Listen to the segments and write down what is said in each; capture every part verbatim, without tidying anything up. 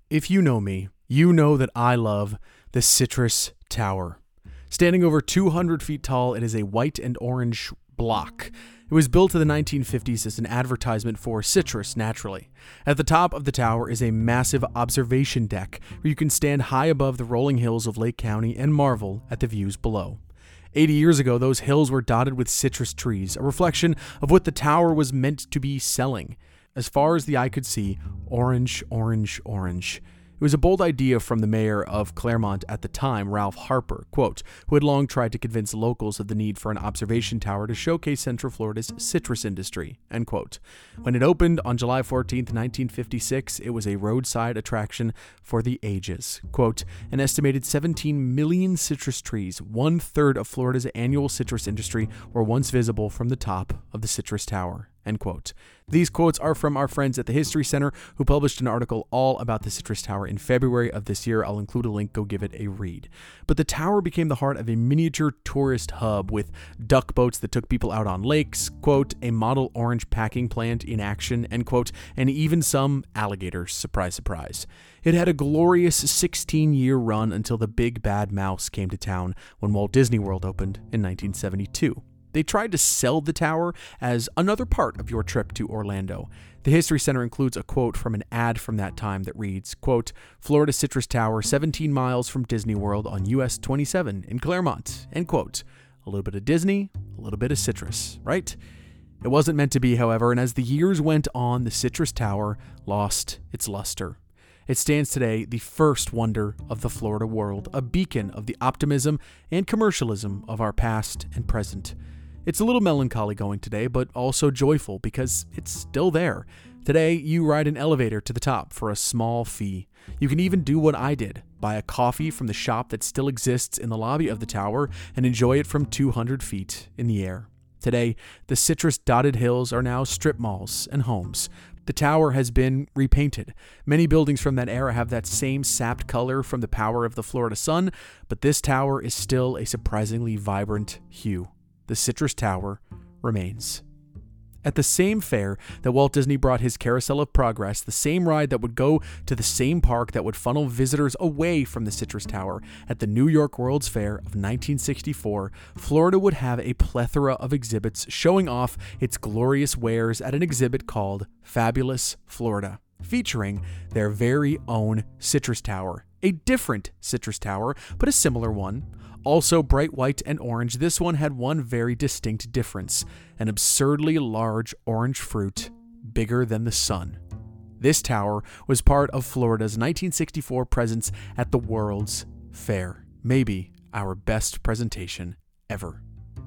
If you know me, you know that I love the Citrus Tower. Standing over two hundred feet tall, it is a white and orange block. It was built in the nineteen fifties as an advertisement for citrus, naturally. At the top of the tower is a massive observation deck where you can stand high above the rolling hills of Lake County and marvel at the views below. eighty years ago, those hills were dotted with citrus trees, a reflection of what the tower was meant to be selling. As far as the eye could see, orange, orange, orange. It was a bold idea from the mayor of Claremont at the time, Ralph Harper, quote, who had long tried to convince locals of the need for an observation tower to showcase Central Florida's citrus industry, end quote. When it opened on July fourteenth, nineteen fifty-six, it was a roadside attraction for the ages. Quote, an estimated seventeen million citrus trees, one third of Florida's annual citrus industry, were once visible from the top of the Citrus Tower. End quote. These quotes are from our friends at the History Center, who published an article all about the Citrus Tower in February of this year. I'll include a link, go give it a read. But the tower became the heart of a miniature tourist hub with duck boats that took people out on lakes, quote, a model orange packing plant in action, end quote, and even some alligators, surprise, surprise. It had a glorious sixteen-year run until the big bad mouse came to town when Walt Disney World opened in nineteen seventy-two. They tried to sell the tower as another part of your trip to Orlando. The History Center includes a quote from an ad from that time that reads, quote, Florida Citrus Tower, seventeen miles from Disney World on U S twenty-seven in Claremont, end quote. A little bit of Disney, a little bit of citrus, right? It wasn't meant to be, however, and as the years went on, the Citrus Tower lost its luster. It stands today the first wonder of the Florida world, a beacon of the optimism and commercialism of our past and present. It's a little melancholy going today, but also joyful because it's still there. Today, you ride an elevator to the top for a small fee. You can even do what I did, buy a coffee from the shop that still exists in the lobby of the tower and enjoy it from two hundred feet in the air. Today, the citrus-dotted hills are now strip malls and homes. The tower has been repainted. Many buildings from that era have that same sapped color from the power of the Florida sun, but this tower is still a surprisingly vibrant hue. The Citrus Tower remains. At the same fair that Walt Disney brought his Carousel of Progress, the same ride that would go to the same park that would funnel visitors away from the Citrus Tower, at the New York World's Fair of nineteen sixty-four, Florida would have a plethora of exhibits showing off its glorious wares at an exhibit called Fabulous Florida, featuring their very own Citrus Tower. A different Citrus Tower, but a similar one. Also bright white and orange, this one had one very distinct difference, an absurdly large orange fruit, bigger than the sun. This tower was part of Florida's nineteen sixty-four presence at the World's Fair, maybe our best presentation ever.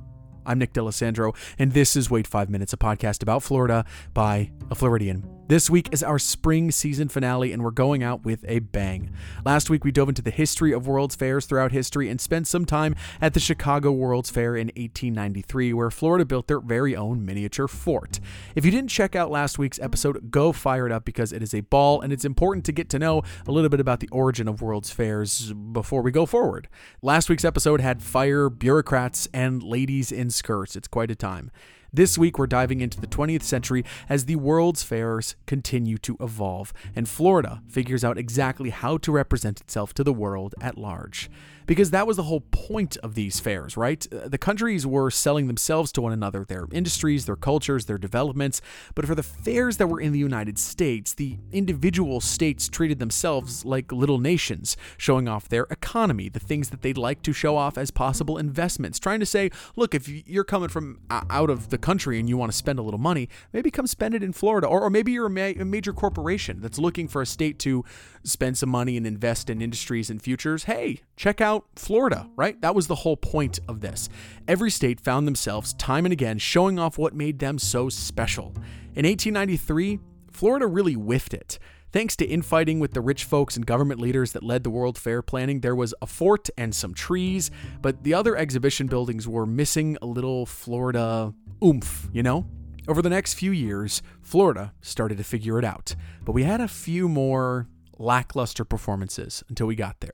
I'm Nick D'Alessandro, and this is Wait Five Minutes, a podcast about Florida by a Floridian. This week is our spring season finale, and we're going out with a bang. Last week, we dove into the history of World's Fairs throughout history and spent some time at the Chicago World's Fair in eighteen ninety-three, where Florida built their very own miniature fort. If you didn't check out last week's episode, go fire it up because it is a ball, and it's important to get to know a little bit about the origin of World's Fairs before we go forward. Last week's episode had fire, bureaucrats, and ladies in skirts. It's quite a time. This week, we're diving into the twentieth century as the World's Fairs continue to evolve, and Florida figures out exactly how to represent itself to the world at large. Because that was the whole point of these fairs, right? The countries were selling themselves to one another, their industries, their cultures, their developments. But for the fairs that were in the United States, the individual states treated themselves like little nations, showing off their economy, the things that they'd like to show off as possible investments, trying to say, look, if you're coming from out of the country and you want to spend a little money, maybe come spend it in Florida. Or, or maybe you're a, ma- a major corporation that's looking for a state to spend some money and invest in industries and futures. Hey, check out Florida, right? That was the whole point of this. Every state found themselves time and again showing off what made them so special. In eighteen ninety-three, Florida really whiffed it. Thanks to infighting with the rich folks and government leaders that led the World Fair planning, there was a fort and some trees, but the other exhibition buildings were missing a little Florida oomph, you know? Over the next few years, Florida started to figure it out, but we had a few more lackluster performances until we got there.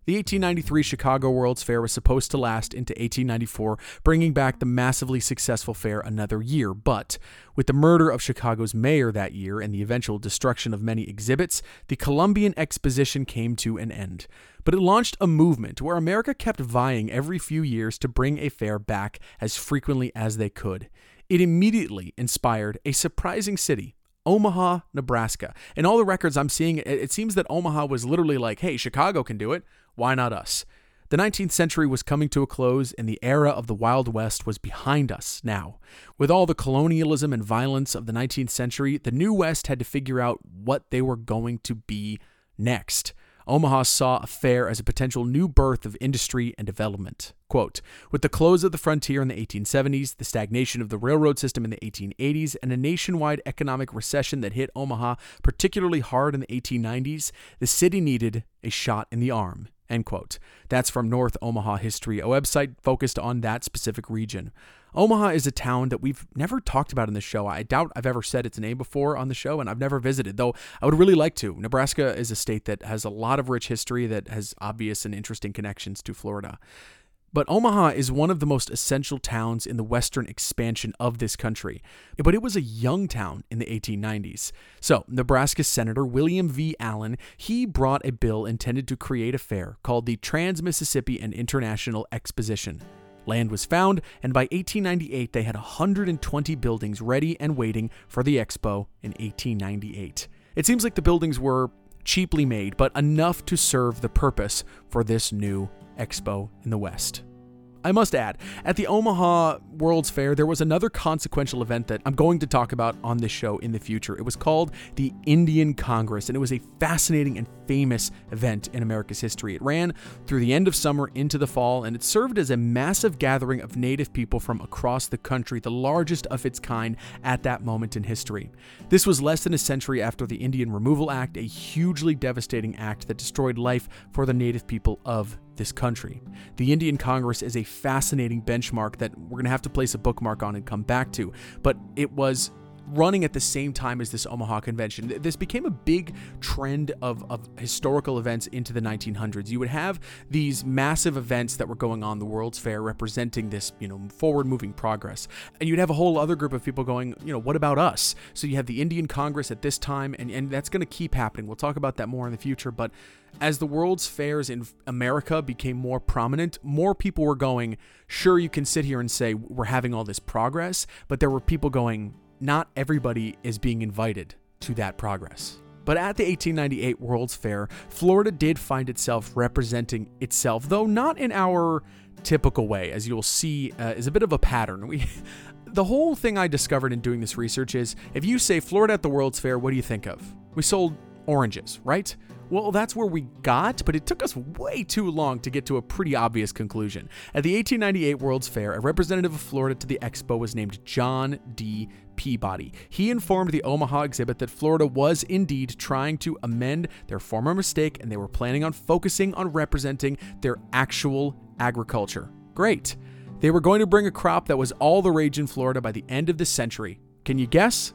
The eighteen ninety-three Chicago World's Fair was supposed to last into eighteen ninety-four, bringing back the massively successful fair another year. But with the murder of Chicago's mayor that year and the eventual destruction of many exhibits, the Columbian Exposition came to an end. But it launched a movement where America kept vying every few years to bring a fair back as frequently as they could. It immediately inspired a surprising city, Omaha, Nebraska. In all the records I'm seeing, it seems that Omaha was literally like, hey, Chicago can do it. Why not us? The nineteenth century was coming to a close, and the era of the Wild West was behind us now. With all the colonialism and violence of the nineteenth century, the New West had to figure out what they were going to be next. Omaha saw a fair as a potential new birth of industry and development. Quote, with the close of the frontier in the eighteen seventies, the stagnation of the railroad system in the eighteen eighties, and a nationwide economic recession that hit Omaha particularly hard in the eighteen nineties, the city needed a shot in the arm. End quote. That's from North Omaha History, a website focused on that specific region. Omaha is a town that we've never talked about in the show. I doubt I've ever said its name before on the show, and I've never visited, though I would really like to. Nebraska is a state that has a lot of rich history that has obvious and interesting connections to Florida. But Omaha is one of the most essential towns in the western expansion of this country. But it was a young town in the eighteen nineties. So, Nebraska Senator William V. Allen, he brought a bill intended to create a fair called the Trans-Mississippi and International Exposition. Land was found, and by eighteen ninety-eight, they had one hundred twenty buildings ready and waiting for the expo in eighteen ninety-eight. It seems like the buildings were cheaply made, but enough to serve the purpose for this new expo in the West. I must add, at the Omaha World's Fair, there was another consequential event that I'm going to talk about on this show in the future. It was called the Indian Congress, and it was a fascinating and famous event in America's history. It ran through the end of summer into the fall, and it served as a massive gathering of Native people from across the country, the largest of its kind at that moment in history. This was less than a century after the Indian Removal Act, a hugely devastating act that destroyed life for the Native people of this country. The Indian Congress is a fascinating benchmark that we're going to have to place a bookmark on and come back to, but it was running at the same time as this Omaha convention. This became a big trend of, of historical events into the nineteen hundreds. You would have these massive events that were going on, the World's Fair, representing this, you know, forward-moving progress. And you'd have a whole other group of people going, you know, what about us? So you have the Indian Congress at this time, and, and that's going to keep happening. We'll talk about that more in the future, but as the World's Fairs in America became more prominent, more people were going, sure, you can sit here and say we're having all this progress, but there were people going, not everybody is being invited to that progress. But at the eighteen ninety-eight World's Fair, Florida did find itself representing itself, though not in our typical way, as you'll see, uh, is a bit of a pattern. We, the whole thing I discovered in doing this research is, if you say Florida at the World's Fair, what do you think of? We sold oranges, right? Well, that's where we got, but it took us way too long to get to a pretty obvious conclusion. At the eighteen ninety-eight World's Fair, a representative of Florida to the expo was named John D. Peabody. He informed the Omaha exhibit that Florida was indeed trying to amend their former mistake, and they were planning on focusing on representing their actual agriculture. Great. They were going to bring a crop that was all the rage in Florida by the end of the century. Can you guess?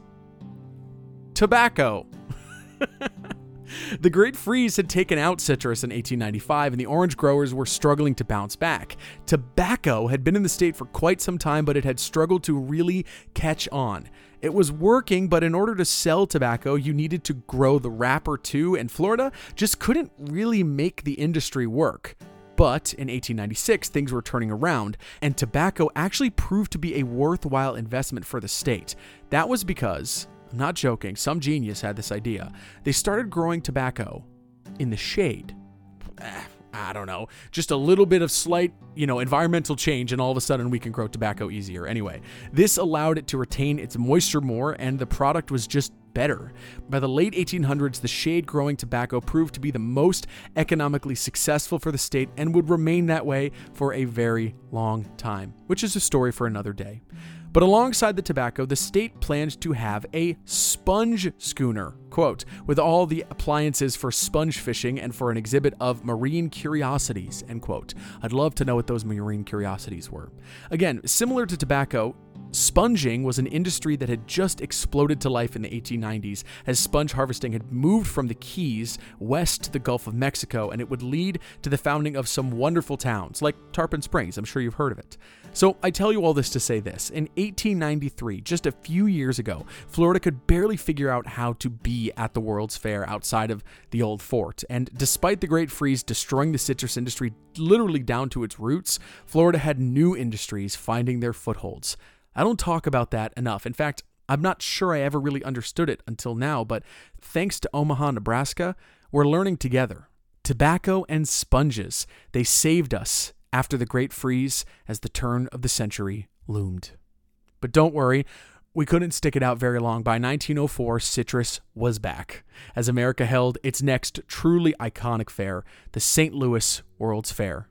Tobacco. The Great Freeze had taken out citrus in eighteen ninety-five, and the orange growers were struggling to bounce back. Tobacco had been in the state for quite some time, but it had struggled to really catch on. It was working, but in order to sell tobacco, you needed to grow the wrapper too, and Florida just couldn't really make the industry work. But in eighteen ninety-six, things were turning around, and tobacco actually proved to be a worthwhile investment for the state. That was because, I'm not joking, some genius had this idea. They started growing tobacco in the shade. Eh, I don't know, just a little bit of slight, you know, environmental change, and all of a sudden we can grow tobacco easier. Anyway, this allowed it to retain its moisture more, and the product was just better. By the late eighteen hundreds, the shade-growing tobacco proved to be the most economically successful for the state and would remain that way for a very long time, which is a story for another day. But alongside the tobacco, the state planned to have a sponge schooner, quote, with all the appliances for sponge fishing and for an exhibit of marine curiosities, end quote. I'd love to know what those marine curiosities were. Again, similar to tobacco, Sponging was an industry that had just exploded to life in the eighteen nineties as sponge harvesting had moved from the Keys west to the Gulf of Mexico, and it would lead to the founding of some wonderful towns like Tarpon Springs. I'm sure you've heard of it. So I tell you all this to say this. In eighteen ninety-three, just a few years ago, Florida could barely figure out how to be at the World's Fair outside of the old fort. And despite the Great Freeze destroying the citrus industry literally down to its roots, Florida had new industries finding their footholds. I don't talk about that enough. In fact, I'm not sure I ever really understood it until now, but thanks to Omaha, Nebraska, we're learning together. Tobacco and sponges, they saved us after the Great Freeze as the turn of the century loomed. But don't worry, we couldn't stick it out very long. By nineteen oh four, citrus was back, as America held its next truly iconic fair, the Saint Louis World's Fair.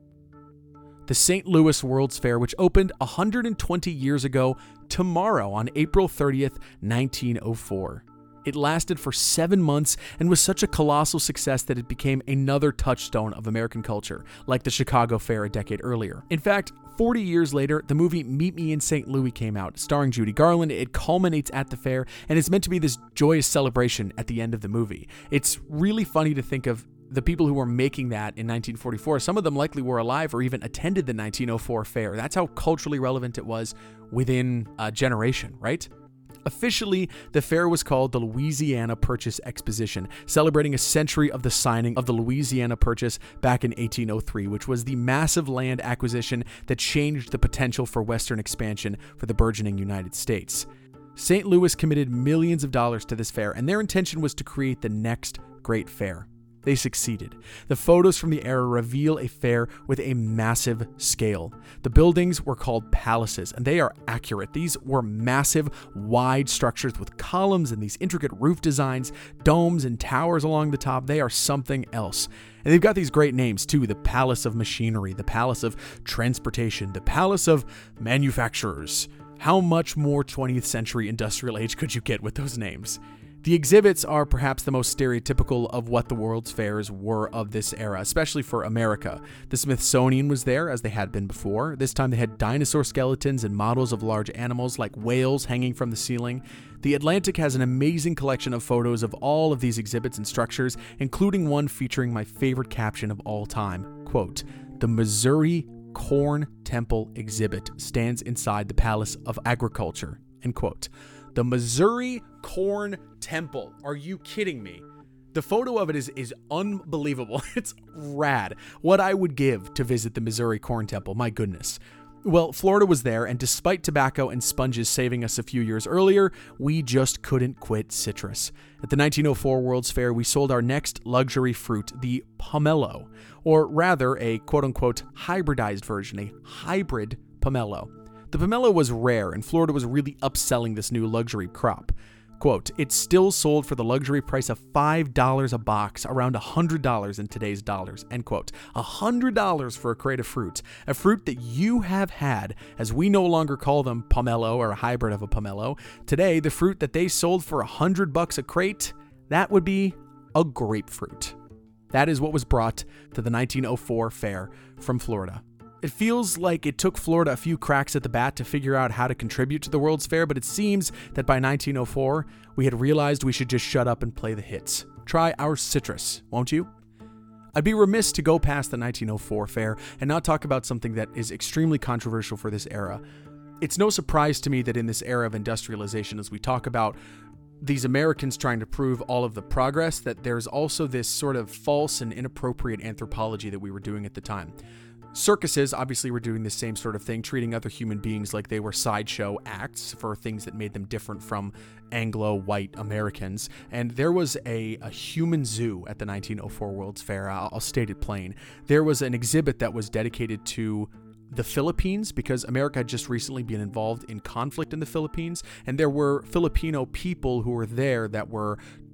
The Saint Louis World's Fair, which opened one hundred twenty years ago tomorrow on April thirtieth, nineteen oh four. It lasted for seven months and was such a colossal success that it became another touchstone of American culture, like the Chicago Fair a decade earlier. In fact, forty years later, the movie Meet Me in Saint Louis came out, starring Judy Garland. It culminates at the fair, and it's meant to be this joyous celebration at the end of the movie. It's really funny to think of the people who were making that in nineteen forty-four. Some of them likely were alive or even attended the nineteen oh four fair. That's how culturally relevant it was within a generation, right? Officially, the fair was called the Louisiana Purchase Exposition, celebrating a century of the signing of the Louisiana Purchase back in eighteen oh three, which was the massive land acquisition that changed the potential for Western expansion for the burgeoning United States. Saint Louis committed millions of dollars to this fair, and their intention was to create the next great fair. They succeeded. The photos from the era reveal a fair with a massive scale. The buildings were called palaces, and they are accurate. These were massive, wide structures with columns and these intricate roof designs, domes and towers along the top. They are something else. And they've got these great names too: the Palace of Machinery, the Palace of Transportation, the Palace of Manufacturers. How much more twentieth century industrial age could you get with those names? The exhibits are perhaps the most stereotypical of what the World's Fairs were of this era, especially for America. The Smithsonian was there, as they had been before. This time they had dinosaur skeletons and models of large animals like whales hanging from the ceiling. The Atlantic has an amazing collection of photos of all of these exhibits and structures, including one featuring my favorite caption of all time. Quote, "The Missouri Corn Temple exhibit stands inside the Palace of Agriculture." End quote. The Missouri Corn Temple. Are you kidding me? The photo of it is, is unbelievable. It's rad. What I would give to visit the Missouri Corn Temple, my goodness. Well, Florida was there, and despite tobacco and sponges saving us a few years earlier, we just couldn't quit citrus. At the nineteen oh four World's Fair, we sold our next luxury fruit, the pomelo, or rather a quote-unquote hybridized version, a hybrid pomelo. The pomelo was rare, and Florida was really upselling this new luxury crop. Quote, "It's still sold for the luxury price of five dollars a box, around one hundred dollars in today's dollars." End quote. one hundred dollars for a crate of fruit, a fruit that you have had, as we no longer call them pomelo or a hybrid of a pomelo. Today, the fruit that they sold for one hundred bucks a crate, that would be a grapefruit. That is what was brought to the nineteen oh four fair from Florida. It feels like it took Florida a few cracks at the bat to figure out how to contribute to the World's Fair, but it seems that by nineteen oh four, we had realized we should just shut up and play the hits. Try our citrus, won't you? I'd be remiss to go past the nineteen oh four fair and not talk about something that is extremely controversial for this era. It's no surprise to me that in this era of industrialization, as we talk about these Americans trying to prove all of the progress, that there's also this sort of false and inappropriate anthropology that we were doing at the time. Circuses obviously were doing the same sort of thing, treating other human beings like they were sideshow acts for things that made them different from Anglo-white Americans. And there was a, a human zoo at the nineteen oh four World's Fair. I'll, I'll state it plain. There was an exhibit that was dedicated to the Philippines, because America had just recently been involved in conflict in the Philippines, and there were Filipino people who were there that were uh,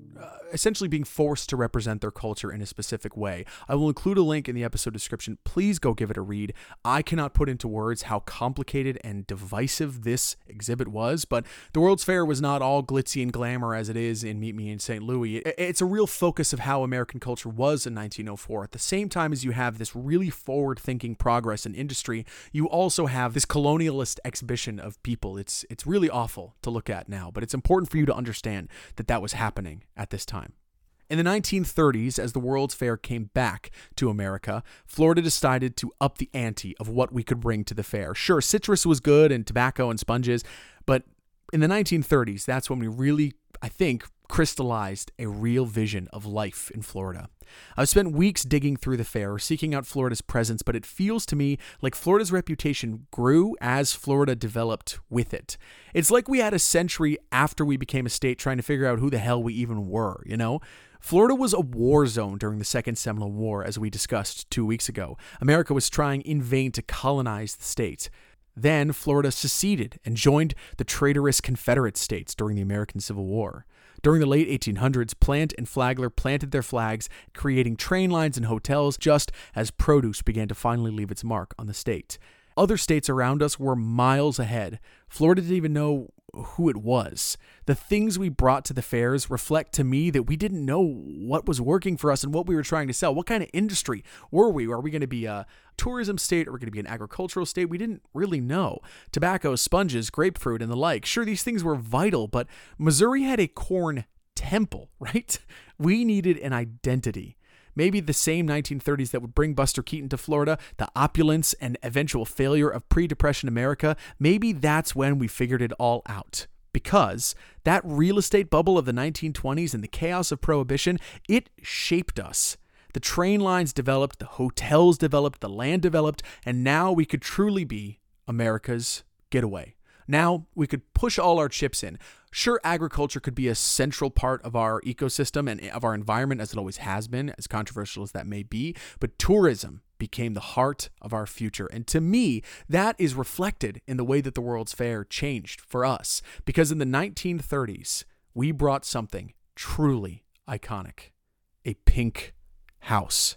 essentially being forced to represent their culture in a specific way. I will include a link in the episode description. Please go give it a read. I cannot put into words how complicated and divisive this exhibit was, but the World's Fair was not all glitzy and glamour as it is in Meet Me in Saint Louis. It's a real focus of how American culture was in nineteen oh four. At the same time as you have this really forward-thinking progress in industry, you also have this colonialist exhibition of people. It's it's really awful to look at now, but it's important for you to understand that that was happening at this time. In the nineteen thirties, as the World's Fair came back to America, Florida decided to up the ante of what we could bring to the fair. Sure, citrus was good and tobacco and sponges, but in the nineteen thirties, that's when we really, I think, crystallized a real vision of life in Florida. I've spent weeks digging through the fair, seeking out Florida's presence, but it feels to me like Florida's reputation grew as Florida developed with it. It's like we had a century after we became a state trying to figure out who the hell we even were, you know? Florida was a war zone during the Second Seminole War, as we discussed two weeks ago. America was trying in vain to colonize the state. Then Florida seceded and joined the traitorous Confederate States during the American Civil War. During the late eighteen hundreds, Plant and Flagler planted their flags, creating train lines and hotels just as produce began to finally leave its mark on the state. Other states around us were miles ahead. Florida didn't even know who it was. The things we brought to the fairs reflect to me that we didn't know what was working for us and what we were trying to sell. What kind of industry were we? Are we going to be a tourism state? Are we going to be an agricultural state? We didn't really know. Tobacco, sponges, grapefruit, and the like. Sure, these things were vital, but Missouri had a corn temple, right? We needed an identity. Maybe the same nineteen thirties that would bring Buster Keaton to Florida, the opulence and eventual failure of pre-Depression America, maybe that's when we figured it all out. Because that real estate bubble of the nineteen twenties and the chaos of Prohibition, it shaped us. The train lines developed, the hotels developed, the land developed, and now we could truly be America's getaway. Now we could push all our chips in. Sure, agriculture could be a central part of our ecosystem and of our environment, as it always has been, as controversial as that may be, but tourism became the heart of our future. And to me, that is reflected in the way that the World's Fair changed for us. Because in the nineteen thirties, we brought something truly iconic: a pink house.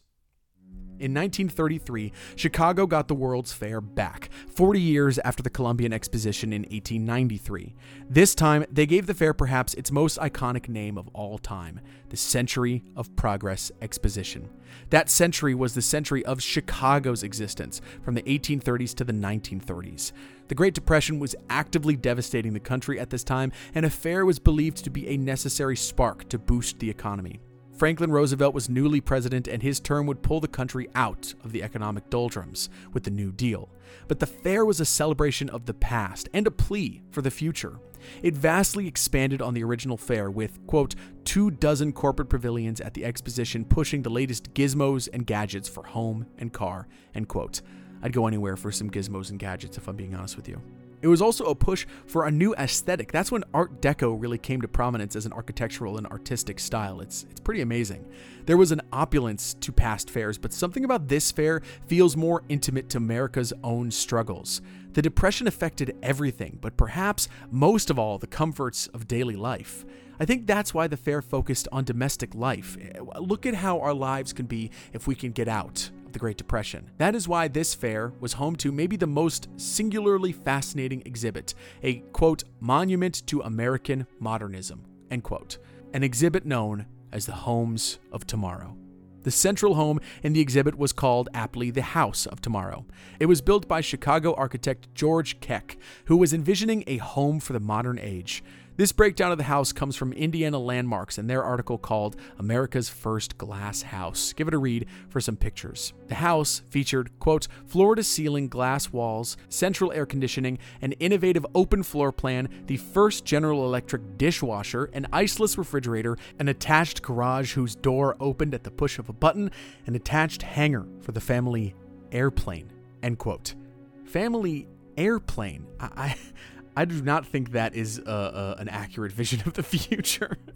In nineteen thirty-three, Chicago got the World's Fair back, forty years after the Columbian Exposition in eighteen ninety-three. This time, they gave the fair perhaps its most iconic name of all time, the Century of Progress Exposition. That century was the century of Chicago's existence, from the eighteen thirties to the nineteen thirties. The Great Depression was actively devastating the country at this time, and a fair was believed to be a necessary spark to boost the economy. Franklin Roosevelt was newly president, and his term would pull the country out of the economic doldrums with the New Deal. But the fair was a celebration of the past and a plea for the future. It vastly expanded on the original fair with, quote, two dozen corporate pavilions at the exposition pushing the latest gizmos and gadgets for home and car, end quote. I'd go anywhere for some gizmos and gadgets, if I'm being honest with you. It was also a push for a new aesthetic. That's when Art Deco really came to prominence as an architectural and artistic style. It's it's pretty amazing. There was an opulence to past fairs, but something about this fair feels more intimate to America's own struggles. The Depression affected everything, but perhaps most of all the comforts of daily life. I think that's why the fair focused on domestic life. Look at how our lives can be if we can get out of the Great Depression. That is why this fair was home to maybe the most singularly fascinating exhibit, a, quote, monument to American modernism, end quote, an exhibit known as the Homes of Tomorrow. The central home in the exhibit was called aptly the House of Tomorrow. It was built by Chicago architect George Keck, who was envisioning a home for the modern age. This breakdown of the house comes from Indiana Landmarks and their article called America's First Glass House. Give it a read for some pictures. The house featured, quote, floor-to-ceiling glass walls, central air conditioning, an innovative open floor plan, the first General Electric dishwasher, an iceless refrigerator, an attached garage whose door opened at the push of a button, an attached hangar for the family airplane, end quote. Family airplane. I... I I do not think that is uh, uh, an accurate vision of the future.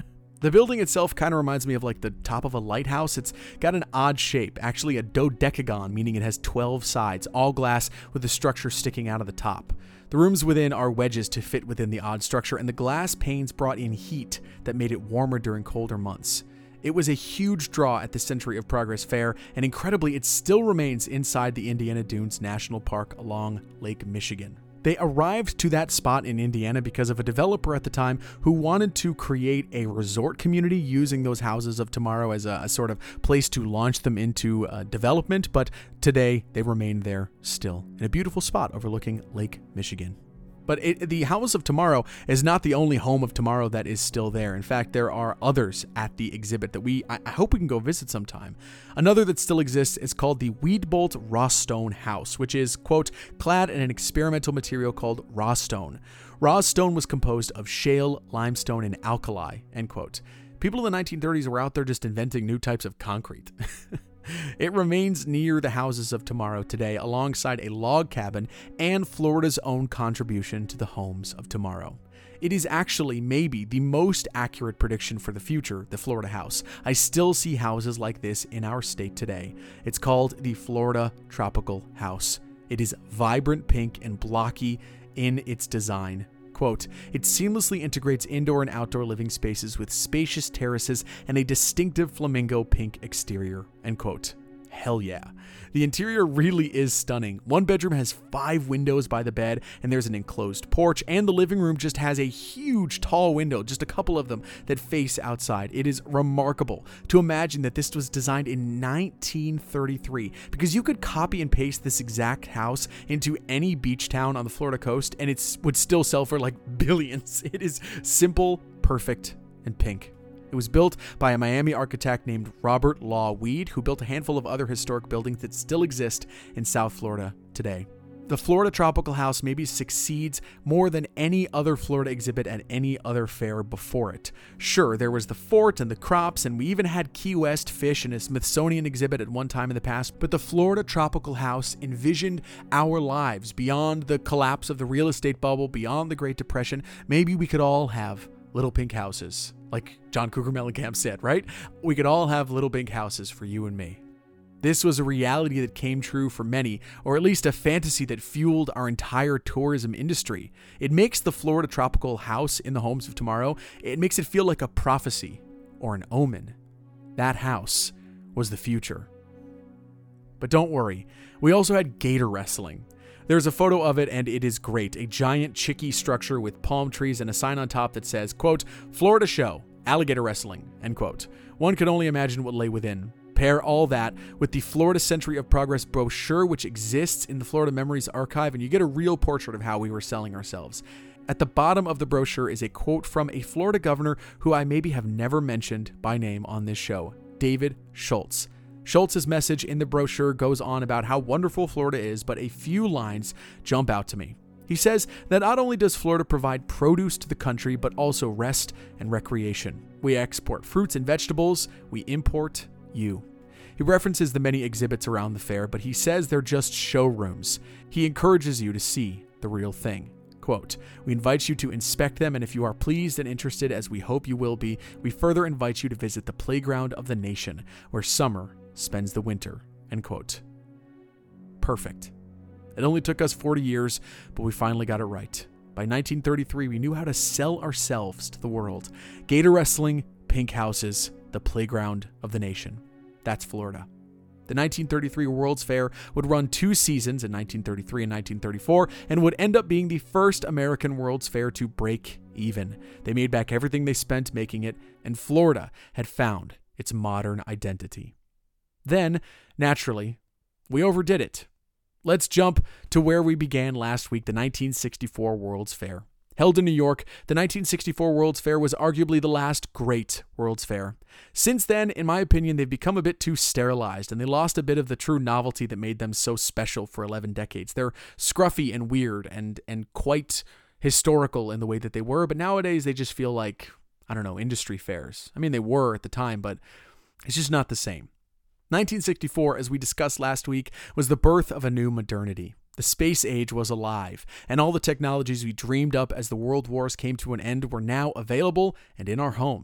The building itself kind of reminds me of like the top of a lighthouse. It's got an odd shape, actually a dodecagon, meaning it has twelve sides, all glass with the structure sticking out of the top. The rooms within are wedges to fit within the odd structure, and the glass panes brought in heat that made it warmer during colder months. It was a huge draw at the Century of Progress Fair, and incredibly, it still remains inside the Indiana Dunes National Park along Lake Michigan. They arrived to that spot in Indiana because of a developer at the time who wanted to create a resort community using those houses of tomorrow as a, a sort of place to launch them into uh, development, but today they remain there still in a beautiful spot overlooking Lake Michigan. But it, the House of Tomorrow is not the only home of tomorrow that is still there. In fact, there are others at the exhibit that we, I, I hope we can go visit sometime. Another that still exists is called the Wiedebolt Raw Stone House, which is, quote, clad in an experimental material called raw stone. Raw stone was composed of shale, limestone, and alkali, end quote. People in the nineteen thirties were out there just inventing new types of concrete. It remains near the houses of tomorrow today, alongside a log cabin and Florida's own contribution to the homes of tomorrow. It is actually maybe the most accurate prediction for the future, the Florida house. I still see houses like this in our state today. It's called the Florida Tropical House. It is vibrant pink and blocky in its design. Quote, it seamlessly integrates indoor and outdoor living spaces with spacious terraces and a distinctive flamingo pink exterior, end quote. Hell yeah. The interior really is stunning. One bedroom has five windows by the bed, and there's an enclosed porch, and the living room just has a huge tall window, just a couple of them, that face outside. It is remarkable to imagine that this was designed in nineteen thirty-three, because you could copy and paste this exact house into any beach town on the Florida coast, and it would still sell for like billions. It is simple, perfect, and pink. It was built by a Miami architect named Robert Law Weed, who built a handful of other historic buildings that still exist in South Florida today. The Florida Tropical House maybe succeeds more than any other Florida exhibit at any other fair before it. Sure, there was the fort and the crops, and we even had Key West fish in a Smithsonian exhibit at one time in the past, but the Florida Tropical House envisioned our lives beyond the collapse of the real estate bubble, beyond the Great Depression. Maybe we could all have little pink houses, like John Cougar Mellencamp said, right? We could all have little pink houses for you and me. This was a reality that came true for many, or at least a fantasy that fueled our entire tourism industry. It makes the Florida Tropical House in the Homes of Tomorrow, it makes it feel like a prophecy or an omen. That house was the future. But don't worry, we also had gator wrestling. There's a photo of it, and it is great. A giant chicky structure with palm trees and a sign on top that says, quote, Florida Show, alligator wrestling, end quote. One could only imagine what lay within. Pair all that with the Florida Century of Progress brochure, which exists in the Florida Memories Archive, and you get a real portrait of how we were selling ourselves. At the bottom of the brochure is a quote from a Florida governor who I maybe have never mentioned by name on this show, David Schultz. Schultz's message in the brochure goes on about how wonderful Florida is, but a few lines jump out to me. He says that not only does Florida provide produce to the country, but also rest and recreation. We export fruits and vegetables. We import you. He references the many exhibits around the fair, but he says they're just showrooms. He encourages you to see the real thing. Quote, we invite you to inspect them, and if you are pleased and interested, as we hope you will be, we further invite you to visit the playground of the nation, where summer spends the winter, end quote. Perfect. It only took us forty years, but we finally got it right. By nineteen thirty-three, we knew how to sell ourselves to the world. Gator wrestling, pink houses, the playground of the nation. That's Florida. The nineteen thirty-three World's Fair would run two seasons in nineteen thirty-three and nineteen thirty-four and would end up being the first American World's Fair to break even. They made back everything they spent making it, and Florida had found its modern identity. Then, naturally, we overdid it. Let's jump to where we began last week, the nineteen sixty-four World's Fair. Held in New York, the nineteen sixty-four World's Fair was arguably the last great World's Fair. Since then, in my opinion, they've become a bit too sterilized, and they lost a bit of the true novelty that made them so special for eleven decades. They're scruffy and weird and, and quite historical in the way that they were, but nowadays they just feel like, I don't know, industry fairs. I mean, they were at the time, but it's just not the same. nineteen sixty-four, as we discussed last week, was the birth of a new modernity. The space age was alive, and all the technologies we dreamed up as the world wars came to an end were now available and in our homes.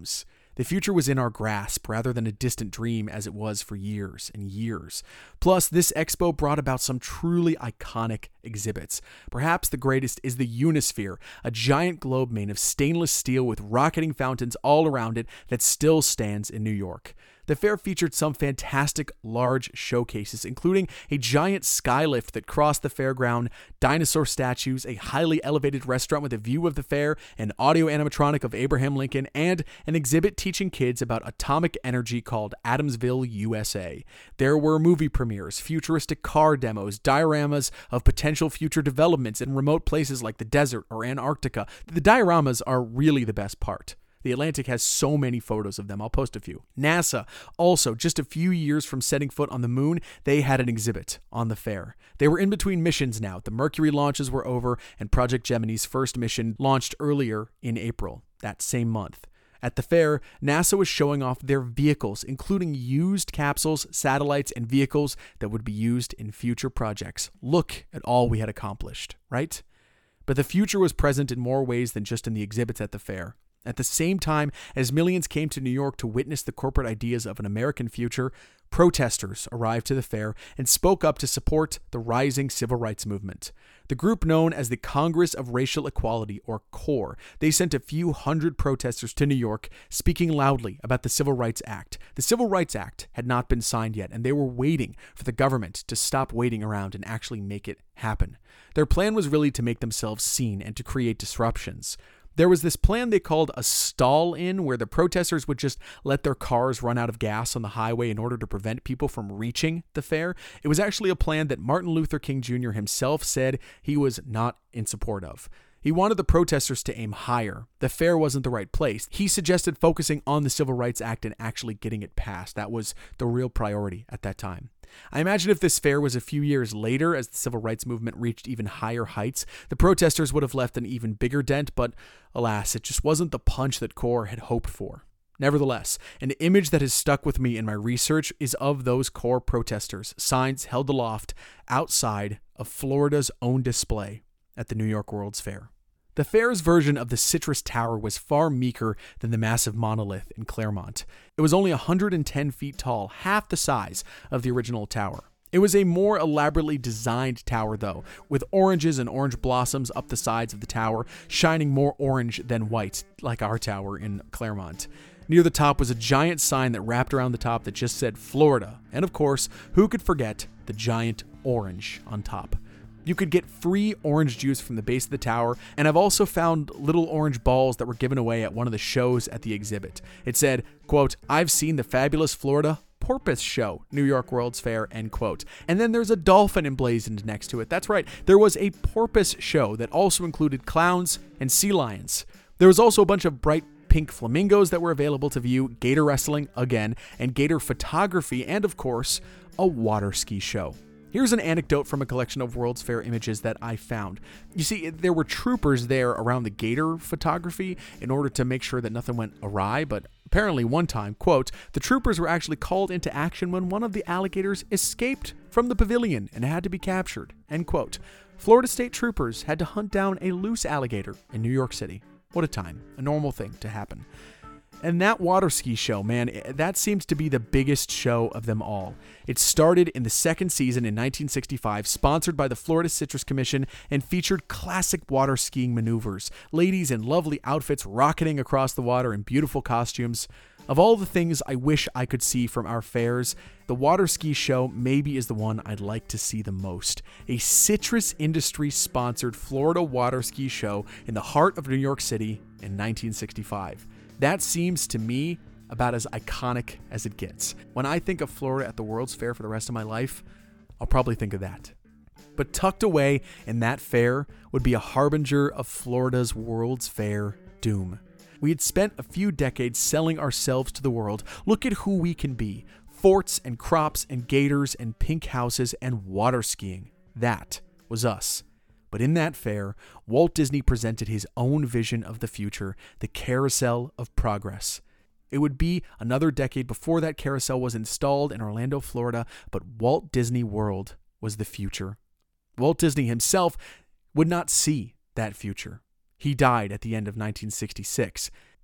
The future was in our grasp rather than a distant dream as it was for years and years. Plus, this expo brought about some truly iconic exhibits. Perhaps the greatest is the Unisphere, a giant globe made of stainless steel with rocketing fountains all around it that still stands in New York. The fair featured some fantastic large showcases, including a giant skylift that crossed the fairground, dinosaur statues, a highly elevated restaurant with a view of the fair, an audio animatronic of Abraham Lincoln, and an exhibit teaching kids about atomic energy called Adamsville, U S A. There were movie premieres, futuristic car demos, dioramas of potential future developments in remote places like the desert or Antarctica. The dioramas are really the best part. The Atlantic has so many photos of them. I'll post a few. NASA, also, just a few years from setting foot on the moon, they had an exhibit on the fair. They were in between missions now. The Mercury launches were over, and Project Gemini's first mission launched earlier in April, that same month. At the fair, NASA was showing off their vehicles, including used capsules, satellites, and vehicles that would be used in future projects. Look at all we had accomplished, right? But the future was present in more ways than just in the exhibits at the fair. At the same time as millions came to New York to witness the corporate ideas of an American future, protesters arrived to the fair and spoke up to support the rising civil rights movement. The group known as the Congress of Racial Equality, or CORE, they sent a few hundred protesters to New York, speaking loudly about the Civil Rights Act. The Civil Rights Act had not been signed yet, and they were waiting for the government to stop waiting around and actually make it happen. Their plan was really to make themselves seen and to create disruptions. There was this plan they called a stall-in, where the protesters would just let their cars run out of gas on the highway in order to prevent people from reaching the fair. It was actually a plan that Martin Luther King Junior himself said he was not in support of. He wanted the protesters to aim higher. The fair wasn't the right place. He suggested focusing on the Civil Rights Act and actually getting it passed. That was the real priority at that time. I imagine if this fair was a few years later, as the civil rights movement reached even higher heights, the protesters would have left an even bigger dent, but alas, it just wasn't the punch that CORE had hoped for. Nevertheless, an image that has stuck with me in my research is of those CORE protesters, signs held aloft outside of Florida's own display at the New York World's Fair. The fair's version of the Citrus Tower was far meeker than the massive monolith in Claremont. It was only one hundred ten feet tall, half the size of the original tower. It was a more elaborately designed tower, though, with oranges and orange blossoms up the sides of the tower, shining more orange than white, like our tower in Claremont. Near the top was a giant sign that wrapped around the top that just said Florida, and of course, who could forget the giant orange on top? You could get free orange juice from the base of the tower, and I've also found little orange balls that were given away at one of the shows at the exhibit. It said, quote, "I've seen the fabulous Florida Porpoise Show, New York World's Fair," end quote. And then there's a dolphin emblazoned next to it. That's right, there was a porpoise show that also included clowns and sea lions. There was also a bunch of bright pink flamingos that were available to view, gator wrestling, again, and gator photography, and of course, a water ski show. Here's an anecdote from a collection of World's Fair images that I found. You see, there were troopers there around the gator photography in order to make sure that nothing went awry, but apparently one time, quote, "the troopers were actually called into action when one of the alligators escaped from the pavilion and had to be captured," end quote. Florida State troopers had to hunt down a loose alligator in New York City. What a time. A normal thing to happen. And that water ski show, man, that seems to be the biggest show of them all. It started in the second season in nineteen sixty-five, sponsored by the Florida Citrus Commission, and featured classic water skiing maneuvers. Ladies in lovely outfits rocketing across the water in beautiful costumes. Of all the things I wish I could see from our fairs, the water ski show maybe is the one I'd like to see the most. A citrus industry-sponsored Florida water ski show in the heart of New York City in nineteen sixty-five. That seems to me about as iconic as it gets. When I think of Florida at the World's Fair for the rest of my life, I'll probably think of that. But tucked away in that fair would be a harbinger of Florida's World's Fair doom. We had spent a few decades selling ourselves to the world. Look at who we can be. Forts and crops and gators and pink houses and water skiing. That was us. But in that fair, Walt Disney presented his own vision of the future, the Carousel of Progress. It would be another decade before that carousel was installed in Orlando, Florida, but Walt Disney World was the future. Walt Disney himself would not see that future. He died at the end of nineteen sixty-six.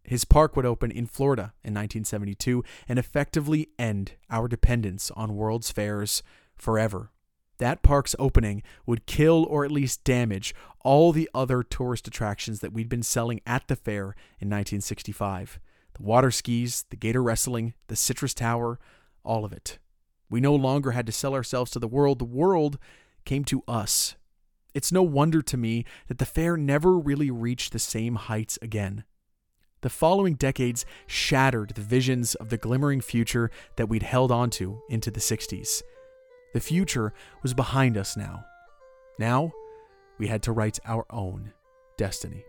His park would open in Florida in nineteen seventy-two and effectively end our dependence on World's Fairs forever. That park's opening would kill or at least damage all the other tourist attractions that we'd been selling at the fair in nineteen sixty-five. The water skis, the gator wrestling, the Citrus Tower, all of it. We no longer had to sell ourselves to the world. The world came to us. It's no wonder to me that the fair never really reached the same heights again. The following decades shattered the visions of the glimmering future that we'd held onto into the sixties. The future was behind us now. Now, we had to write our own destiny.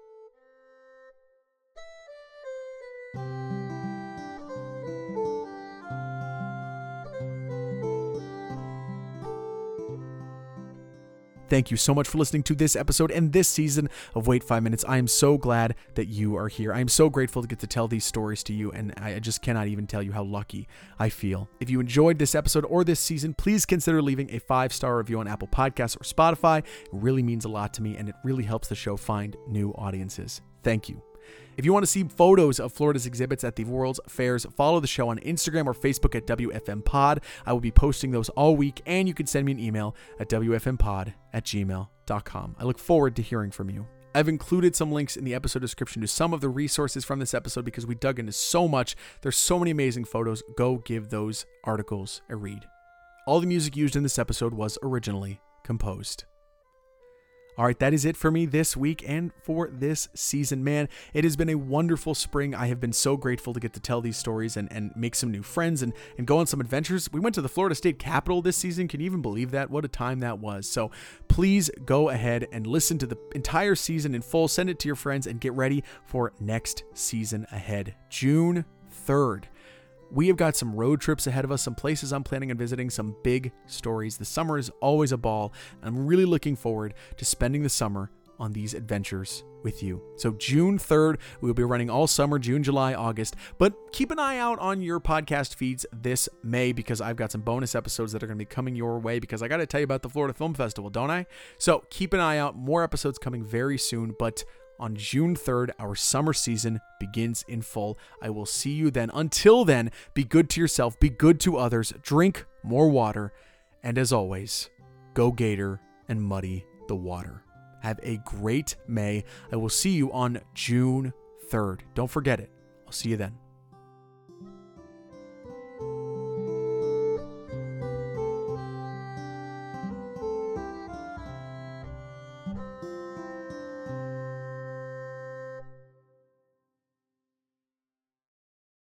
Thank you so much for listening to this episode and this season of Wait Five Minutes. I am so glad that you are here. I am so grateful to get to tell these stories to you, and I just cannot even tell you how lucky I feel. If you enjoyed this episode or this season, please consider leaving a five-star review on Apple Podcasts or Spotify. It really means a lot to me, and it really helps the show find new audiences. Thank you. If you want to see photos of Florida's exhibits at the World's Fairs, follow the show on Instagram or Facebook at W F M Pod. I will be posting those all week, and you can send me an email at W F M pod at gmail dot com. I look forward to hearing from you. I've included some links in the episode description to some of the resources from this episode because we dug into so much. There's so many amazing photos. Go give those articles a read. All the music used in this episode was originally composed. All right, that is it for me this week and for this season. Man, it has been a wonderful spring. I have been so grateful to get to tell these stories and, and make some new friends and, and go on some adventures. We went to the Florida State Capitol this season. Can you even believe that? What a time that was. So please go ahead and listen to the entire season in full. Send it to your friends and get ready for next season ahead. June third. We have got some road trips ahead of us, some places I'm planning on visiting, some big stories. The summer is always a ball, and I'm really looking forward to spending the summer on these adventures with you. So June third, we will be running all summer, June, July, August, but keep an eye out on your podcast feeds this May because I've got some bonus episodes that are going to be coming your way because I got to tell you about the Florida Film Festival, don't I? So keep an eye out. More episodes coming very soon, but on June third, our summer season begins in full. I will see you then. Until then, be good to yourself, be good to others, drink more water, and as always, go Gator and muddy the water. Have a great May. I will see you on June third. Don't forget it. I'll see you then.